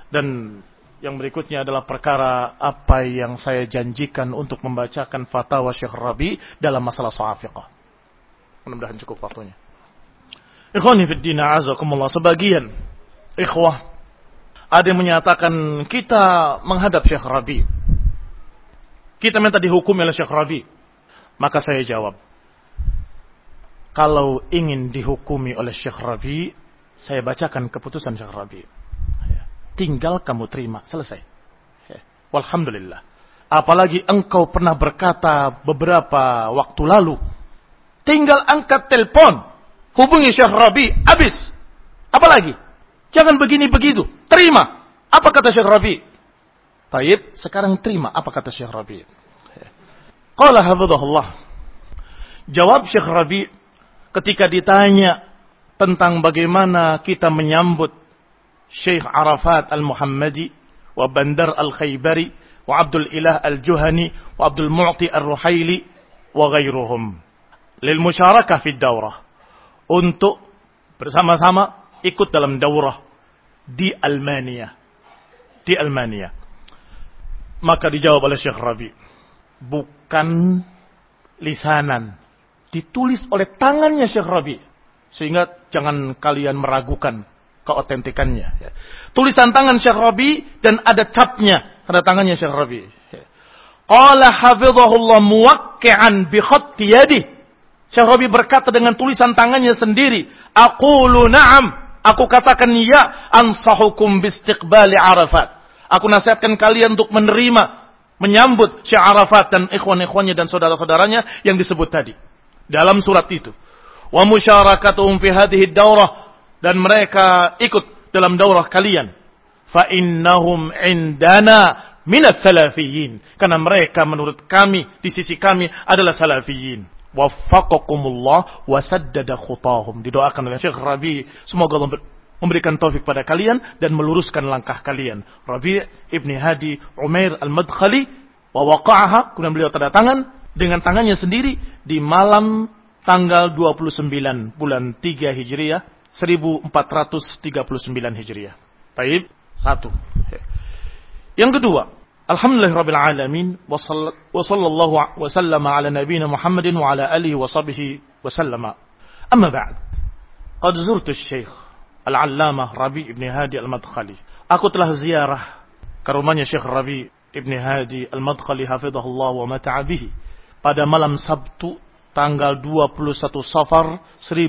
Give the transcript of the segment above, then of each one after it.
Dan yang berikutnya adalah perkara apa yang saya janjikan untuk membacakan fatwa Syekh Rabi dalam masalah Sa'iqah. Mudah-mudahan cukup waktunya. Ikhwani fid din, a'azakumullah. Sebagian ikhwah ada yang menyatakan kita menghadap Syekh Rabi, kita minta dihukumi oleh Syekh Rabi. Maka saya jawab, kalau ingin dihukumi oleh Syekh Rabi, saya bacakan keputusan Syekh Rabi. Tinggal kamu terima, selesai. Walhamdulillah. Apalagi engkau pernah berkata beberapa waktu lalu, tinggal angkat telepon, hubungi Syekh Rabi, habis. Apalagi? Jangan begini begitu. Terima. Apa kata Syekh Rabi? Taib, sekarang terima apa kata Syekh Rabi. Qala hafizahullah. Jawab Syekh Rabi ketika ditanya tentang bagaimana kita menyambut Syekh Arafat Al-Muhammadi wa Bandar Al-Khaybari wa Abdul Ilah Al-Juhani wa Abdul Mu'ti Ar-Ruhaili wa ghairuhum lil musyarakah fi daurah, untuk bersama-sama ikut dalam daurah di Almania. Maka dijawab oleh Syekh Rabi, bukan lisanan, ditulis oleh tangannya Syekh Rabi, sehingga jangan kalian meragukan keotentikannya. Tulisan tangan Syekh Rabi dan ada capnya, ada tangannya Syekh Rabi. Qala hafizahullah muwakki'an bi khatti yadihi. Syekh Rabi berkata dengan tulisan tangannya sendiri, aqulu na'am, aku katakan ya, ansahukum bistiqbali Arafat. Aku nasihatkan kalian untuk menerima, menyambut Syekh Arafat dan ikhwan-ikhwannya dan saudara-saudaranya yang disebut tadi dalam surat itu. Wa musyarakatuhum fi hadhihi daurah, dan mereka ikut dalam daurah kalian. Fa innahum indana minas salafiyyin, karena mereka menurut kami, di sisi kami adalah salafiyyin. Waffaqakumullah wa saddada khutahum. Didoakan oleh Syekh Rabi, semoga Allah memberikan taufik pada kalian dan meluruskan langkah kalian. Rabi' ibn Hadi Umair Al-Madkhali wa waqa'aha, kemudian beliau tanda tangan dengan tangannya sendiri di malam tanggal 29 bulan 3 Hijriah 1439 Hijriah. Baik, satu. Yang kedua, alhamdulillahirabbil alamin wa sallallahu wa sallama ala nabiyyina Muhammadin wa ala alihi wa sahbihi wa sallama. Amma ba'd. Qad zurtu Syekh Al-Allamah Rabi' ibn Hadi Al-Madkhali. Aku telah ziarah ke rumahnya Syekh Rabi' ibn Hadi Al-Madkhali hafizahullah wa mata'a bihi pada malam Sabtu tanggal 21 Safar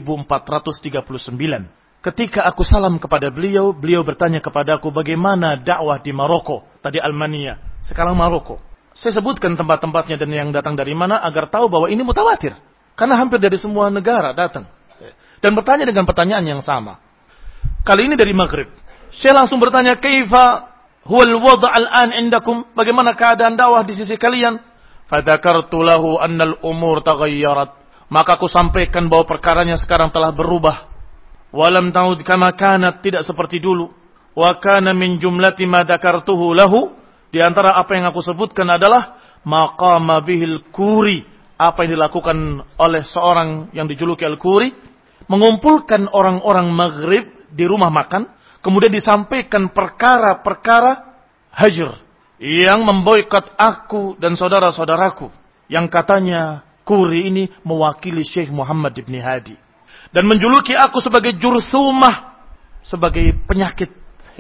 1439. Ketika aku salam kepada beliau, beliau bertanya kepadaku bagaimana dakwah di Maroko, tadi Almania, sekarang Maroko. Saya sebutkan tempat-tempatnya dan yang datang dari mana agar tahu bahwa ini mutawatir, karena hampir dari semua negara datang dan bertanya dengan pertanyaan yang sama. Kali ini dari Maghrib. Saya langsung bertanya, kaifa huwal wad' al-an indakum? Bagaimana keadaan dakwah di sisi kalian? Fadzakartu lahu anna al-umur taghayyarat. Maka aku sampaikan bahwa perkaranya sekarang telah berubah. Walam ta'ud kama kanat, tidak seperti dulu. Wa kana min jumlati ma dzakartuhu lahu, di antara apa yang aku sebutkan adalah maqama bihil Kuri, apa yang dilakukan oleh seorang yang dijuluki Al-Kuri, mengumpulkan orang-orang Maghrib di rumah makan, kemudian disampaikan perkara-perkara hajr yang memboikot aku dan saudara-saudaraku, yang katanya Kuri ini mewakili Syekh Muhammad ibn Hadi dan menjuluki aku sebagai jursumah, sebagai penyakit.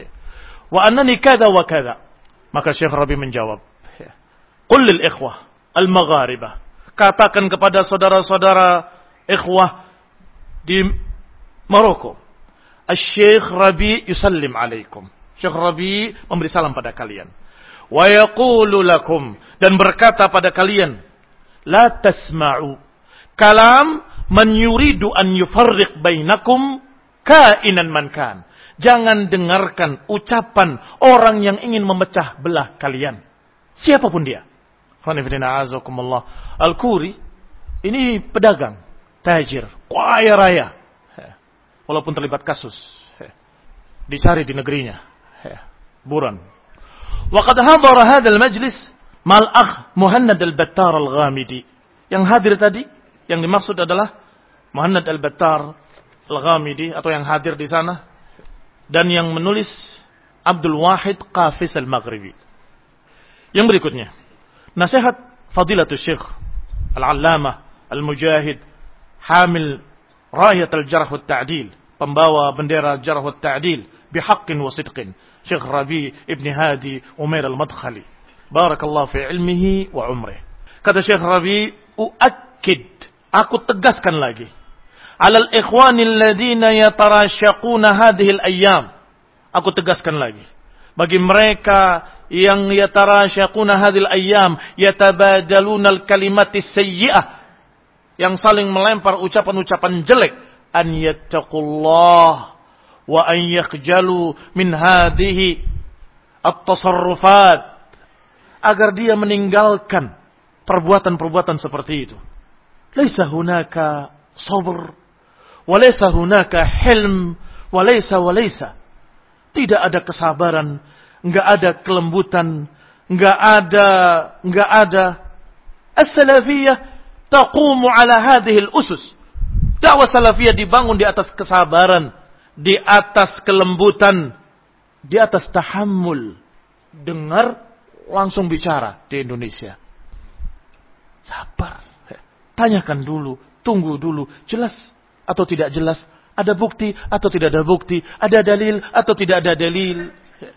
Wa annani kada wa kada. Maka Syekh Rabi menjawab, qul lil ikhwah al-magharibah, katakan kepada saudara-saudara ikhwah di Maroko, Syekh Rabi yusallim alaikum. Syekh Rabi memberi salam pada kalian. Wa yaqulu lakum, dan berkata pada kalian, la tasma'u kalam man yuridu an yufarriq bainakum kainan man kan. Jangan dengarkan ucapan orang yang ingin memecah belah kalian, siapapun dia. Al-Kuri ini pedagang, tajir, kaya raya, walaupun terlibat kasus, dicari di negerinya, buron. Wa qad hadara hadzal majlis mal akh Muhannad Al-Battar Al-Ghamidi. Yang hadir tadi, yang dimaksud adalah Muhannad Al-Battar Al-Ghamidi, atau yang hadir di sana dan yang menulis Abdul Wahid Qafis Al-Maghribi. Yang berikutnya, nasihat Fadilatul Syekh Al-Allamah Al-Mujahid Hamil Rayat Al-Jarh wa Ta'dil, pembawa bendera Jarh wa Ta'dil bihaqqin wa sidqin, Syekh Rabi Ibn Hadi Umair Al-Madkhali, barakallahu fi ilmihi wa umrih. Kata Syekh Rabi, uakkid, aku tegaskan lagi, alal ikhwanil ladina yatarashaquna hadhil ayyam, aku tegaskan lagi bagi mereka yang yatarashaquna hadhil ayyam, yatabadaluna al-kalimatis sayyi'ah, yang saling melempar ucapan-ucapan jelek, an yattaqullah wa an yakhjalu min hadhihi at-tasarrufat, agar dia meninggalkan perbuatan-perbuatan seperti itu. Laisa hunaka sabr, wa laisa hunaka hilm, wa laisa. Tidak ada kesabaran, enggak ada kelembutan, enggak ada. As-salafiyah taqumu ala hadhihi al-usus. Dakwah salafiyah dibangun di atas kesabaran, di atas kelembutan, di atas tahammul. Dengar, langsung bicara di Indonesia. Sabar. Tanyakan dulu, tunggu dulu, jelas atau tidak jelas, ada bukti atau tidak ada bukti, ada dalil atau tidak ada dalil.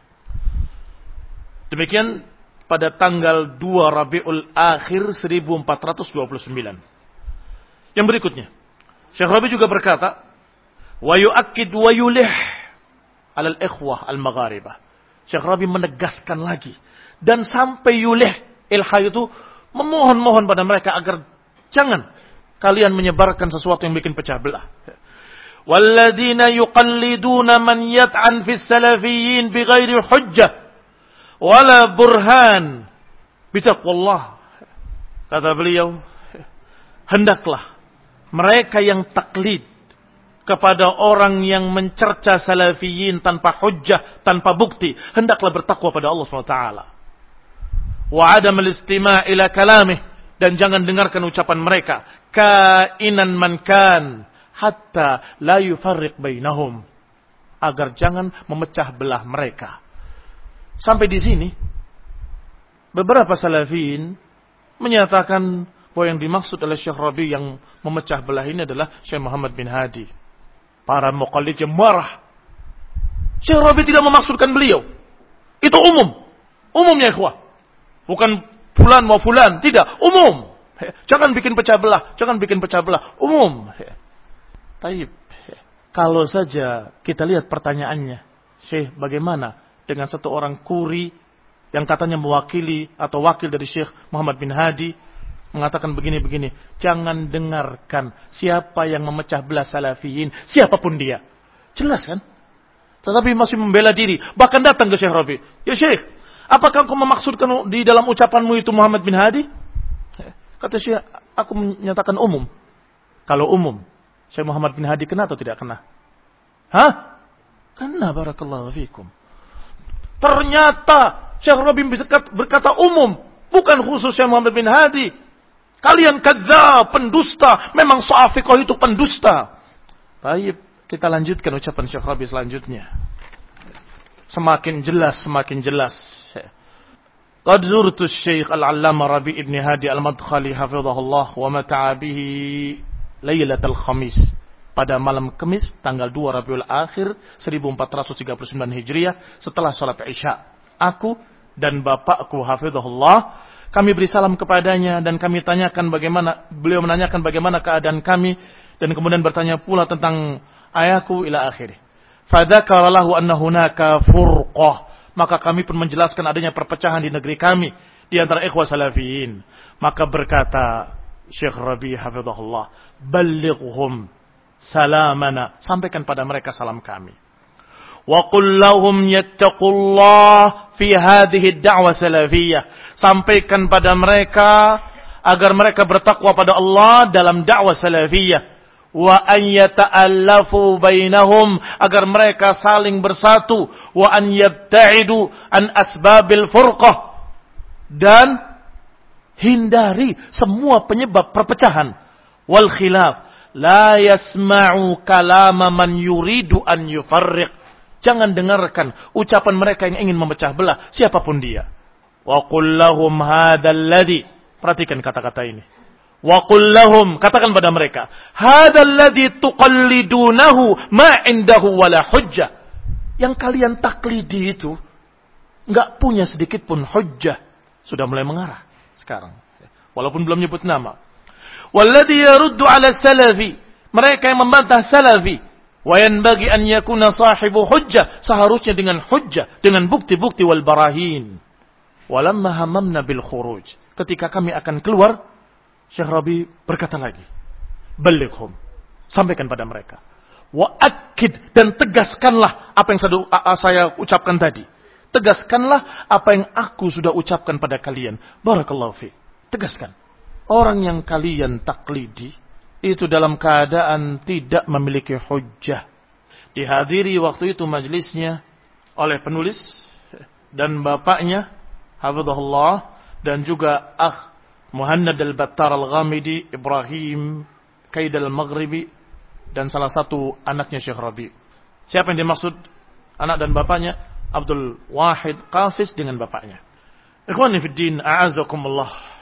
Demikian pada tanggal 2 Rabiul Akhir 1429. Yang berikutnya, Syekh Rabi juga berkata, wa yu'akkid wa yulih 'alal ikhwah al-magharibah. Syekh Rabi menegaskan lagi dan sampai yulih, ilha itu memohon-mohon pada mereka agar jangan kalian menyebarkan sesuatu yang bikin pecah belah. Walladzina yuqalliduna man yat'an fis salafiyyin bighairi hujjah wala burhan bitaqwallah. Kata beliau, hendaklah mereka yang taklid kepada orang yang mencerca salafiyin tanpa hujjah, tanpa bukti, hendaklah bertakwa pada Allah SWT. Wa adam al-istima' ila kalamih, dan jangan dengarkan ucapan mereka, kainan man kan, hatta la yufarriq bainahum, agar jangan memecah belah mereka. Sampai di sini beberapa salafiyin menyatakan bahwa yang dimaksud oleh Syekh Rabi yang memecah belah ini adalah Syekh Muhammad bin Hadi. Para muqallid yang marah. Syekh Rabi tidak memaksudkan beliau. Itu umum. Umumnya ikhwah. Bukan fulan mau fulan, tidak, umum. Jangan bikin pecah belah, jangan bikin pecah belah, umum. Taib. Kalau saja kita lihat pertanyaannya, Syekh, bagaimana dengan satu orang kuri yang katanya mewakili atau wakil dari Syekh Muhammad bin Hadi mengatakan begini-begini, jangan dengarkan siapa yang memecah belah salafiyin, siapapun dia. Jelas kan? Tetapi masih membela diri, bahkan datang ke Syekh Rabi. Ya Syekh, apakah kau memaksudkan di dalam ucapanmu itu Muhammad bin Hadi? Kata Syekh, aku menyatakan umum. Kalau umum, Syekh Muhammad bin Hadi kena atau tidak kena? Hah? Kena, barakallahu fikum. Ternyata Syekh Rabi berkata umum, bukan khusus Syekh Muhammad bin Hadi. Kalian kadzdzab, pendusta. Memang Sa'afiqah itu pendusta. Baik, kita lanjutkan ucapan Syekh Rabi selanjutnya. Semakin jelas, semakin jelas. Qad zurtu Syekh Al-Allamah Rabi Ibn Hadi Al-Madkhali hafizahullah wa mata'a bihi Lailatul Khamis. Pada malam Kamis tanggal 2 Rabiul Akhir 1439 Hijriah setelah salat Isya. Aku dan bapakku hafizahullah, kami beri salam kepadanya dan kami tanyakan bagaimana, beliau menanyakan bagaimana keadaan kami dan kemudian bertanya pula tentang ayahku ila akhir. Fadzakara lahu anna hunaka furqah, maka kami pun menjelaskan adanya perpecahan di negeri kami di antara ikhwah salafiyin. Maka berkata Syekh Rabi hafizahullah, ballighhum salamana, sampaikan pada mereka salam kami. Wa qul lahum yattaqullah fi hadhihi ad-da'wah salafiyah, sampaikan pada mereka agar mereka bertakwa pada Allah dalam dakwah salafiyah. Wa an yata'allafu bainahum, agar mereka saling bersatu. Wa an yabta'idu an asbabil furqah, dan hindari semua penyebab perpecahan. Wal khilaf, la yasma'u kalama man yuridu an yufarriq, Jangan dengarkan ucapan mereka yang ingin memecah belah siapapun dia. Wa qul lahum hadzal ladzi, perhatikan kata-kata ini. Wa qul lahum, katakan pada mereka, hadzal ladzi tuqallidunahu ma indahu wala hujjah. Yang kalian taklidi itu enggak punya sedikit pun hujjah. Sudah mulai mengarah sekarang. Walaupun belum nyebut nama. Walladzi yaruddu 'ala salafi, mereka yang membantah salafi. Wa yanbaghi an yakuna sahibu hujjah, seharusnya dengan hujjah, dengan bukti-bukti wal barahin. Walamma hamamna bil khuruj, ketika kami akan keluar, Syekh Rabi berkata lagi, balighum, sampaikan pada mereka. Wa akid, dan tegaskanlah apa yang saya ucapkan tadi. Tegaskanlah apa yang aku sudah ucapkan pada kalian. Barakallahu fi. Tegaskan. Orang yang kalian taklidi itu dalam keadaan tidak memiliki hujjah. Dihadiri waktu itu majlisnya oleh penulis dan bapaknya, hafizahullah, dan juga akh Muhannad al-Battar al-Ghamidi, Ibrahim Kaid al-Maghribi, dan salah satu anaknya Syekh Rabi. Siapa yang dimaksud anak dan bapaknya? Abdul Wahid Qafis dengan bapaknya. Ikhwani fid din, a'azakumullah.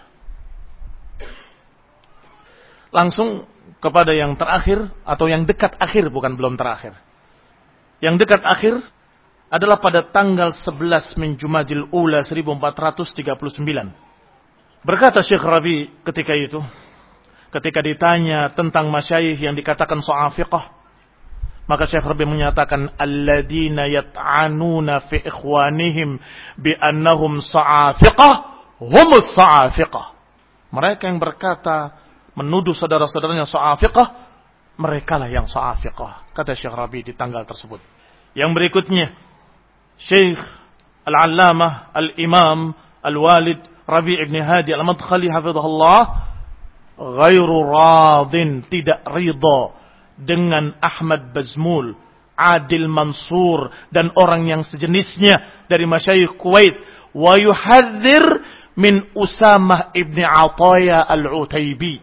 Langsung kepada yang terakhir atau yang dekat akhir, bukan belum terakhir. Yang dekat akhir adalah pada tanggal 11 min Jumadil Ula 1439. Berkata Syekh Rabi ketika itu, ketika ditanya tentang masyayikh yang dikatakan sa'afiqah, maka Syekh Rabi menyatakan alladzina yat'anuna fi ikhwanihim bi annahum sa'afiqah humus sa'afiqah. Mereka yang berkata menuduh saudara-saudaranya sa'afiqah, merekalah yang sa'afiqah, kata Syekh Rabi di tanggal tersebut. Yang berikutnya, Syekh Al-Allamah Al-Imam Al-Walid Rabi' ibn Hadi Al-Madkhali hafizahullah, ghairu radin, tidak ridha dengan Ahmad Bazmul, Adil Mansur, dan orang yang sejenisnya dari masyayikh Kuwait. Wa yuhadzir min Usamah ibn Ataya Al-Utaibi.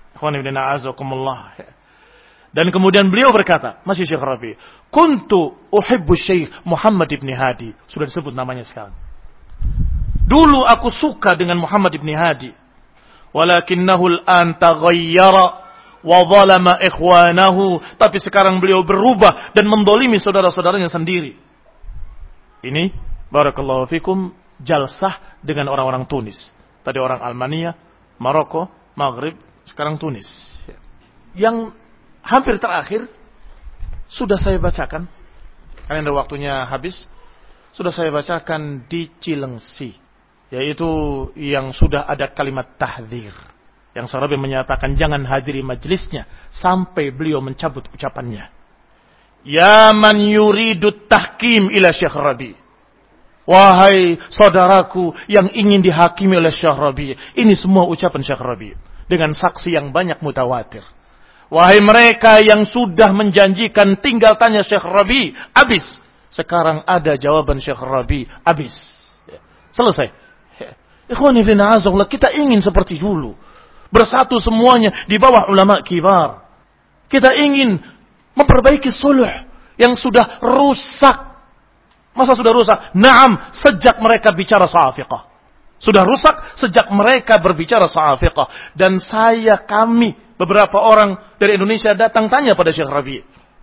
Dan kemudian beliau berkata, masih Syekh Rabi, kuntu uhibbu Syekh Muhammad ibn Hadi. Sudah disebut namanya sekarang. Dulu aku suka dengan Muhammad ibn Hadi. Walakinnahu al-an taghayyara wa zalama ikhwanahu. Tapi sekarang beliau berubah dan mendolimi saudara-saudaranya sendiri. Ini, barakallahu fikum, jalsah dengan orang-orang Tunis. Tadi orang Almania, Maroko, Maghrib, sekarang Tunis. Yang hampir terakhir sudah saya bacakan, karena ada waktunya habis. Sudah saya bacakan di Cilengsi, yaitu yang sudah ada kalimat tahdzir, yang Syekh Rabi menyatakan jangan hadiri majlisnya sampai beliau mencabut ucapannya. Ya man yuridut tahkim ila Syekh Rabi, wahai saudaraku yang ingin dihakimi oleh Syekh Rabi. Ini semua ucapan Syekh Rabi dengan saksi yang banyak mutawatir. Wahai mereka yang sudah menjanjikan tinggal tanya Syekh Rabi, habis. Sekarang ada jawaban Syekh Rabi, habis. Selesai. Ikhwani fillah azza, kita ingin seperti dulu. Bersatu semuanya di bawah ulama kibar. Kita ingin memperbaiki suluh yang sudah rusak. Masa sudah rusak? Naam, sejak mereka bicara sa'afiqah. Sudah rusak sejak mereka berbicara sa'afiqah. Dan kami, beberapa orang dari Indonesia datang tanya pada Syekh Rabi,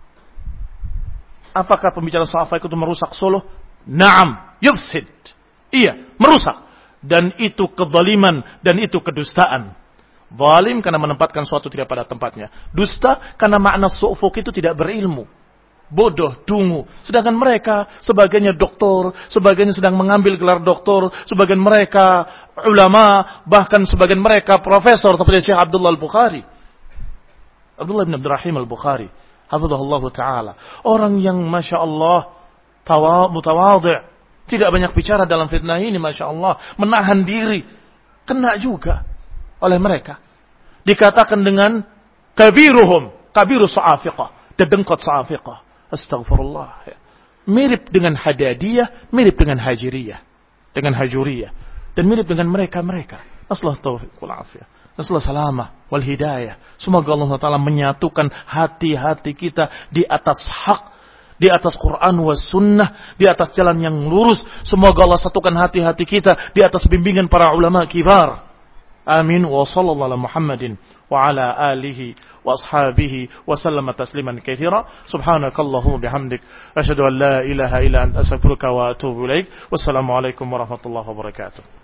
apakah pembicaraan sa'afiqah itu merusak suluh? Naam, yufsid. Iya, merusak. Dan itu kezaliman, dan itu kedustaan. Zalim karena menempatkan suatu tidak pada tempatnya. Dusta karena makna su'fuk itu tidak berilmu. Bodoh, dungu. Sedangkan mereka, sebagiannya doktor, sebagiannya sedang mengambil gelar doktor, sebagian mereka ulama, bahkan sebagian mereka profesor, seperti Syekh Abdullah Al-Bukhari. Abdullah bin Abdurrahim Al-Bukhari, hafizahullah ta'ala. Orang yang Masya Allah, mutawadhi', tidak banyak bicara dalam fitnah ini, Masya Allah. Menahan diri. Kena juga oleh mereka. Dikatakan dengan kabiruhum, kabiru sa'afiqah, dedengkot sa'afiqah. Astaghfirullah. Mirip dengan Hadadiyah, mirip dengan Hajiriyah, dengan Hajuriyah, dan mirip dengan mereka-mereka. Nasallahu taufiq wal afiyah, nasallahu salamah wal hidayah. Semoga Allah Ta'ala menyatukan hati-hati kita di atas hak di atas Quran was sunnah, di atas jalan yang lurus. Semoga Allah satukan hati-hati kita di atas bimbingan para ulama kibar. Amin. Wa sallallahu ala Muhammadin wa ala alihi wa ashabihi wa sallama tasliman katsira. Subhanakallahumma bihamdik asyhadu an la ilaha illa anta astaghfiruka wa atubu ilaik. Wassalamu alaikum warahmatullahi wabarakatuh.